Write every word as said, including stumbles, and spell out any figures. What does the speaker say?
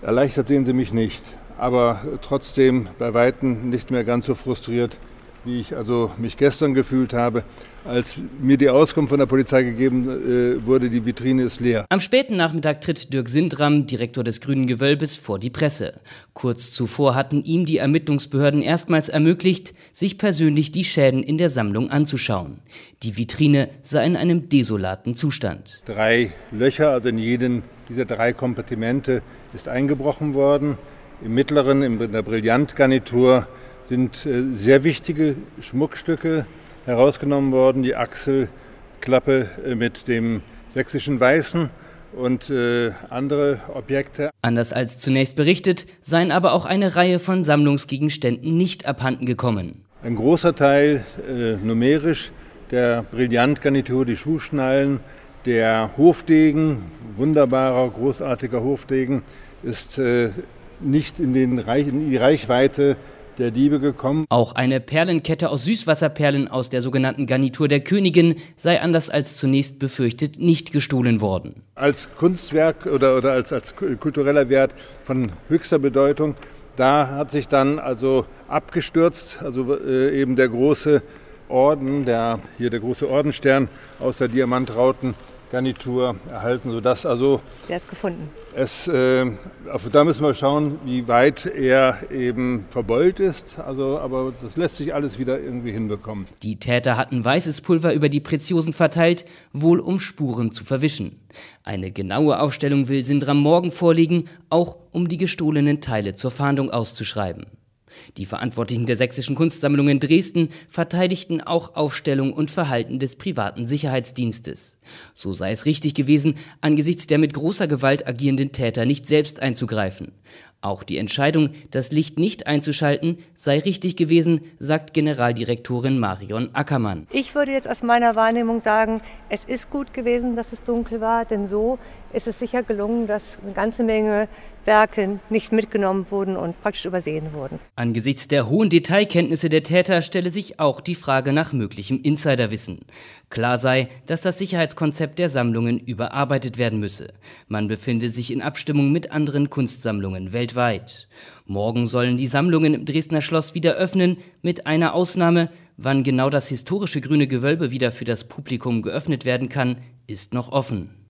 Erleichtert sehen Sie mich nicht, aber trotzdem bei Weitem nicht mehr ganz so frustriert, wie ich also mich gestern gefühlt habe, als mir die Auskunft von der Polizei gegeben äh, wurde, die Vitrine ist leer. Am späten Nachmittag tritt Dirk Sindram, Direktor des Grünen Gewölbes, vor die Presse. Kurz zuvor hatten ihm die Ermittlungsbehörden erstmals ermöglicht, sich persönlich die Schäden in der Sammlung anzuschauen. Die Vitrine sei in einem desolaten Zustand. Drei Löcher, also in jeden dieser drei Kompartimente, ist eingebrochen worden. Im mittleren, in der Brillantgarnitur, sind äh, sehr wichtige Schmuckstücke herausgenommen worden. Die Achselklappe äh, mit dem sächsischen Weißen und äh, andere Objekte. Anders als zunächst berichtet, seien aber auch eine Reihe von Sammlungsgegenständen nicht abhanden gekommen. Ein großer Teil äh, numerisch der Brillantgarnitur, die Schuhschnallen, der Hofdegen, wunderbarer, großartiger Hofdegen, ist äh, nicht in, den Reich, in die Reichweite der Diebe gekommen. Auch eine Perlenkette aus Süßwasserperlen aus der sogenannten Garnitur der Königin sei anders als zunächst befürchtet nicht gestohlen worden. Als Kunstwerk oder, oder als, als kultureller Wert von höchster Bedeutung, da hat sich dann also abgestürzt, also äh, eben der große Orden, der, hier der große Ordenstern aus der Diamantrautengarnitur erhalten, sodass also der ist gefunden. Es, äh, da müssen wir schauen, wie weit er eben verbeult ist, also, aber das lässt sich alles wieder irgendwie hinbekommen. Die Täter hatten weißes Pulver über die Preziosen verteilt, wohl um Spuren zu verwischen. Eine genaue Aufstellung will Sindram morgen vorlegen, auch um die gestohlenen Teile zur Fahndung auszuschreiben. Die Verantwortlichen der Sächsischen Kunstsammlung in Dresden verteidigten auch Aufstellung und Verhalten des privaten Sicherheitsdienstes. So sei es richtig gewesen, angesichts der mit großer Gewalt agierenden Täter nicht selbst einzugreifen. Auch die Entscheidung, das Licht nicht einzuschalten, sei richtig gewesen, sagt Generaldirektorin Marion Ackermann. Ich würde jetzt aus meiner Wahrnehmung sagen, es ist gut gewesen, dass es dunkel war, denn so ist es sicher gelungen, dass eine ganze Menge Werke nicht mitgenommen wurden und praktisch übersehen wurden. Angesichts der hohen Detailkenntnisse der Täter stelle sich auch die Frage nach möglichem Insiderwissen. Klar sei, dass das Sicherheitskonzept der Sammlungen überarbeitet werden müsse. Man befinde sich in Abstimmung mit anderen Kunstsammlungen weltweit. Morgen sollen die Sammlungen im Dresdner Schloss wieder öffnen, mit einer Ausnahme. Wann genau das historische Grüne Gewölbe wieder für das Publikum geöffnet werden kann, ist noch offen.